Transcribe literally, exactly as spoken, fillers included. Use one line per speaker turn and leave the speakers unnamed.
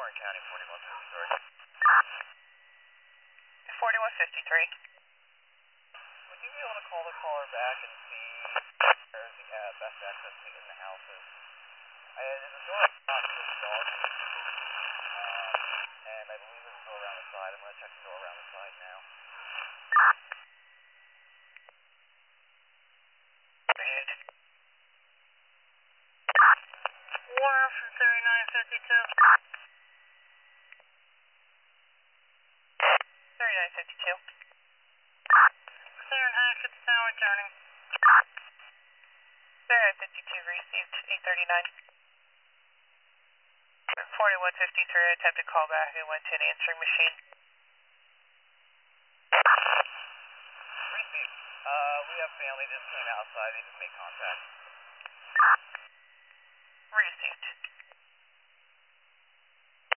Warren County, forty-one fifty-three.
forty-one fifty-three.
Would you be able to call the caller back and see if there's the uh, best access to in the houses? I, there's a door locked for the dog, um, and I believe there's a door around the side. I'm going to check the door around the side now.
Warren from thirty-nine fifty-two. thirty-nine fifty-two. Clear and Hackett, now returning. thirty-nine fifty-two received, eight thirty-nine. forty-one fifty-three, attempted callback and went to an answering machine.
Received. Uh, we have family just came outside. They just made contact.